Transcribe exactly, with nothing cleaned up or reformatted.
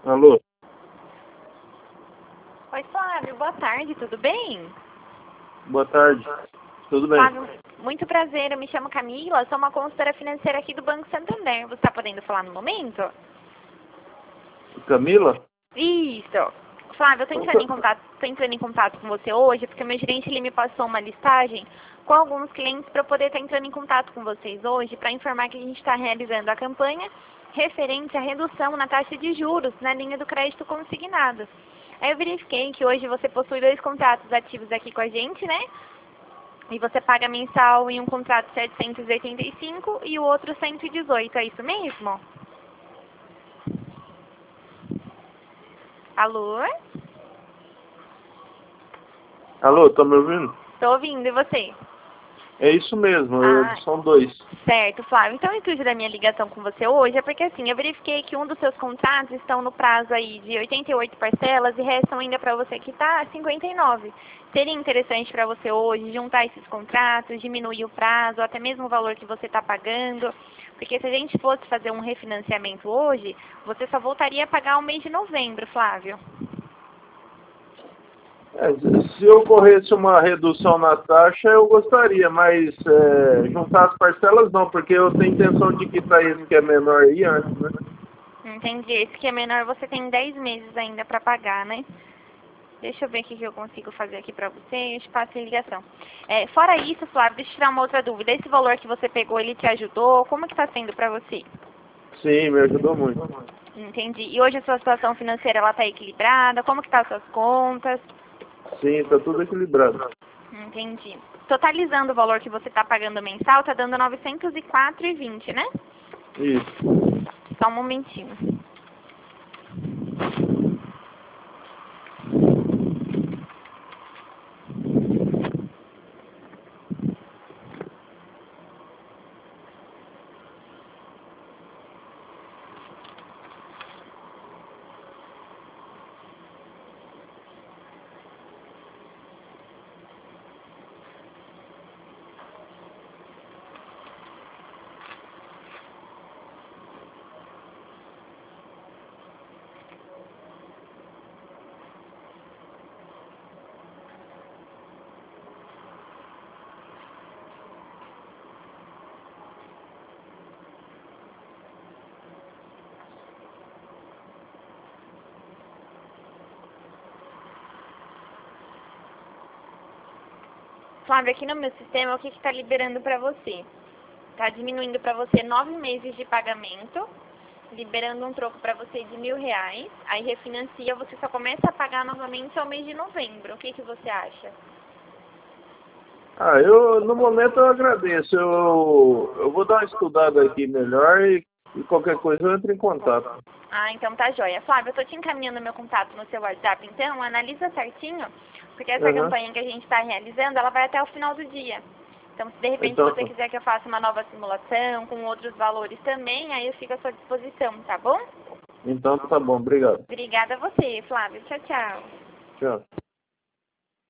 Alô? Oi, Flávio, boa tarde, tudo bem? Boa tarde. Tudo bem? Flávio, muito prazer, eu me chamo Camila, sou uma consultora financeira aqui do Banco Santander. Você está podendo falar no momento? Camila? Isso. Flávio, eu estou entrando em contato, tô entrando em contato com você hoje porque meu gerente ele me passou uma listagem com alguns clientes para eu poder estar entrando em contato com vocês hoje para informar que a gente está realizando a campanha referente à redução na taxa de juros na linha do crédito consignado. Aí eu verifiquei que hoje você possui dois contratos ativos aqui com a gente, né? E você paga mensal em um contrato setecentos e oitenta e cinco e o outro cento e dezoito, é isso mesmo? Alô? Alô, tá me ouvindo? Tô ouvindo, e você? É isso mesmo, Ah, são dois. certo, Flávio. Então, o intuito da minha ligação com você hoje é porque, assim, eu verifiquei que um dos seus contratos estão no prazo aí de oitenta e oito parcelas e restam ainda para você quitar cinquenta e nove. Seria interessante para você hoje juntar esses contratos, diminuir o prazo, até mesmo o valor que você está pagando, porque se a gente fosse fazer um refinanciamento hoje, você só voltaria a pagar o mês de novembro, Flávio. É, se ocorresse uma redução na taxa, eu gostaria, mas é, juntar as parcelas não, porque eu tenho intenção de quitar esse que é menor aí antes, né? Entendi. Esse que é menor, você tem dez meses ainda para pagar, né? Deixa eu ver o que eu consigo fazer aqui pra você, eu te passo a ligação. É, fora isso, Flávio, deixa eu tirar uma outra dúvida. Esse valor que você pegou, ele te ajudou? Como que tá sendo pra você? Sim, me ajudou muito. Entendi. E hoje a sua situação financeira, ela tá equilibrada? Como que tá as suas contas? Sim, tá tudo equilibrado. Entendi. Totalizando o valor que você tá pagando mensal, tá dando novecentos e quatro e vinte, né? Isso. Só um momentinho. Flávio, aqui no meu sistema, o que está liberando para você? Está diminuindo para você nove meses de pagamento, liberando um troco para você de mil reais. Aí refinancia, você só começa a pagar novamente ao mês de novembro. O que, que você acha? Ah, eu, no momento eu agradeço. Eu, eu vou dar uma estudada aqui melhor e, e qualquer coisa eu entro em contato. Ah, então tá joia. Flávio, eu tô te encaminhando meu contato no seu WhatsApp, então analisa certinho, porque essa Uhum. campanha que a gente está realizando, ela vai até o final do dia. Então, se de repente Então, você quiser que eu faça uma nova simulação com outros valores também, aí eu fico à sua disposição, tá bom? então tá bom, obrigado. Obrigada a você, Flávio. Tchau, tchau. Tchau.